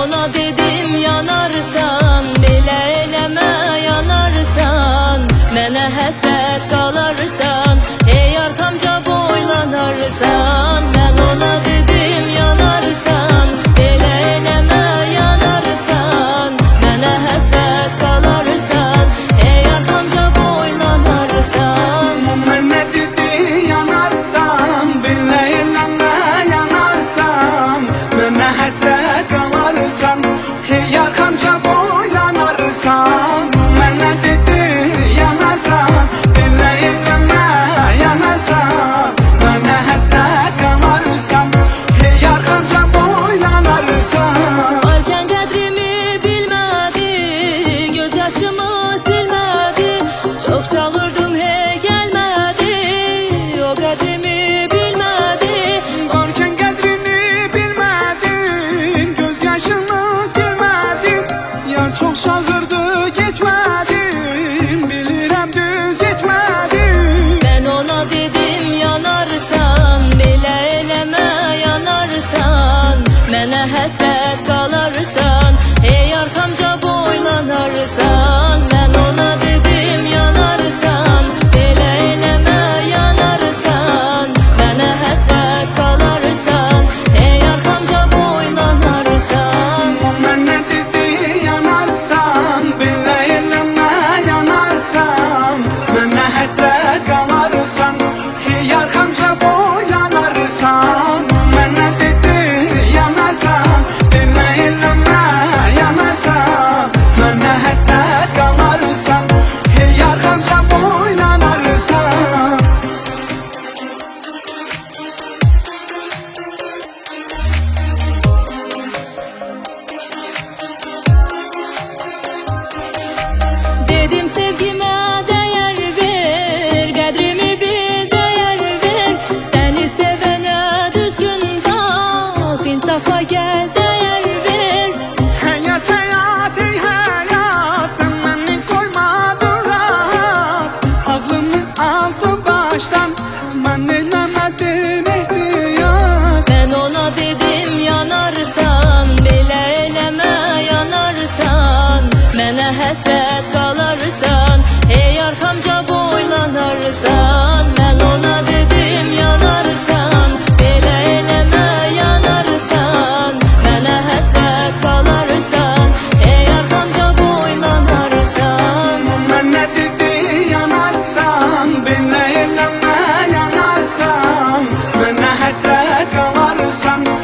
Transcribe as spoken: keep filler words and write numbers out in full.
ona dedim yanarsan, belə eləmə yanarsan, mənə həsrət qalarsan, ey arxamca boylanarsan. Mən ona dedim yanarsan, belə eləmə yanarsan, mənə həsrət qalarsan, ey arxamca boylanarsan. Mənə dedi yanarsan, belə eləmə yanarsan, mənə həsrət qalarsan, ey arxamca boylanarsan. Mənə dedi yanarsan, belə eləmə yanarsan, mənə həsrət qalarsan, ey arxamca boylanarsan. Varkən qədrimi bilmədi, göz yaşımı silmədi, çox çağırdım hey gəlmədi, o qədrimi bilmədi. Varkən qədrini bilmədim, göz yaşını silmədim, yar çox çağırdı getmədim, bilirəm düz etmədim. Mən ona dedim yanarsan, belə eləmə yanarsan, mənə həsrət qalarsan, ey arxamca boylanarsan. Mən ona dedim yanarsan, belə eləmə yanarsan, mənə həsrət qalarsan, ey arxamca boylanarsan. Mənə dedi yanarsan, belə eləmə yanarsan, mənə həsrət qalarsan, ey arxamca boylanarsan. Mənə dedi yanarsan, belə eləmə yanarsan, mənə həsrət qalarsan, ey arxamca boylanarsan. Dedim sevgimə dəyər ver, qədrimi bil dəyər ver, səni sevənə düzgün bax, insafa gəl dəyər ver. Həyat, həyat, ey həyat, sən məni qoymadın rahat, ağlımı aldın başdan, mən eləmədim ehtiyat. Mən ona dedim yanarsan, belə eləmə yanarsan, mənə həsrət qalarsan, ey arxamca boylanarsan. Mən ona dedim yanarsan, belə eləmə yanarsan, mənə həsrət qalarsan, ey arxamca boylanarsan. Mənə dedi yanarsan, belə eləmə yanarsan, mənə həsrət qalarsan,